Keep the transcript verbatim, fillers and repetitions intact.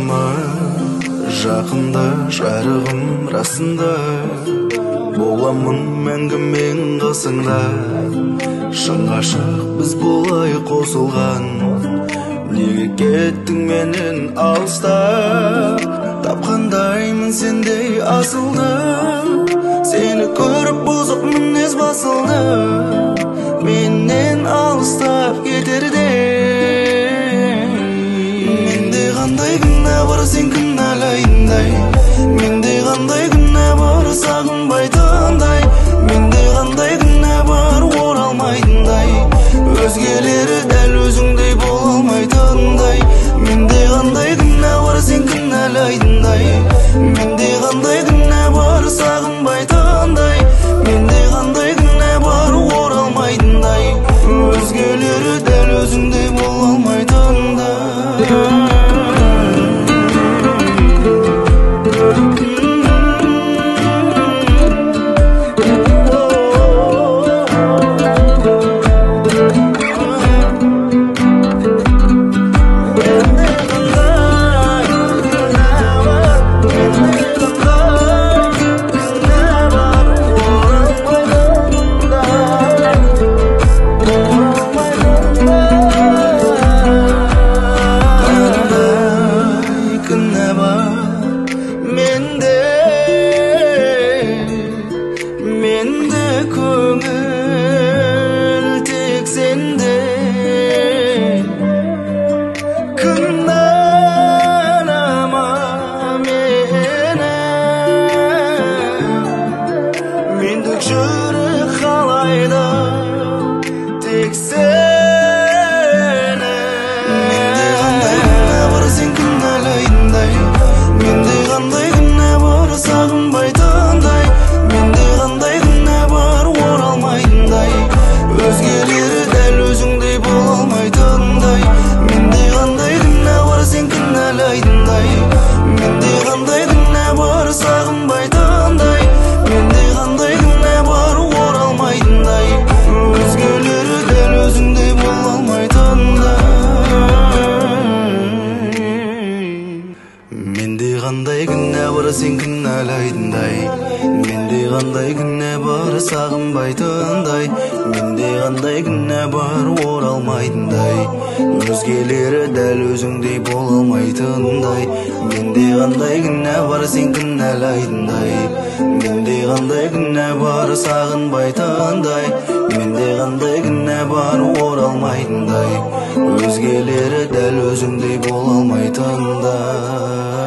жаныма жақында жарығым расында, боламын мәңгі мен қасыңда. Шын ғашық біз болай қосылған, неге кеттің менен алыстап? Тапқандаймын сендей асылды, сені көріп бұзық мінез басылды. Менен алыстап кетерде менде қандай күнә бар сен кінәлайтындай, менде қандай күнә бар сағынбайтындай, менде қандай күнә бар оралмайтындай, өзгелері дәл өзіңдей бола алмайтындай. Менде қандай күнә бар сен кінәлайтындай, менде қандай күнә бар сағынбайтындай, менде қандай күнә бар оралмайтындай, өзгелері дәл өзіңдей бола алмайтындай. Көңіл тек сенде, кінәлама мені, мендік жүрек қалайды тек сені. Менде қандай күнә бар сен кінәлайтындай, менде қандай күнә бар сағынбайтындай, менде қандай күнә бар оралмайтындай, өзгелері дәл өзіңдей бола алмайтындай. Менде қандай күнә бар сен кінәлайтындай, менде қандай күнә бар сағынбайтындай, менде қандай күнә бар оралмайтындай, өзгелері дәл өзіңдей бола алмайтындай. Менде қандай күнә бар сен кінәлайтындай, менде қандай күнә бар сағынбайтындай, менде қандай күнә бар оралмайтындай, өзгелері дәл өзіңдей бола алмайтындай. Менде қандай күнә бар сен кінәлайтындай, менде қандай күнә бар сағынбайтындай, менде қандай күнә бар оралмайтындай, өзгелері дәл өзіңдей бола алмайтындай.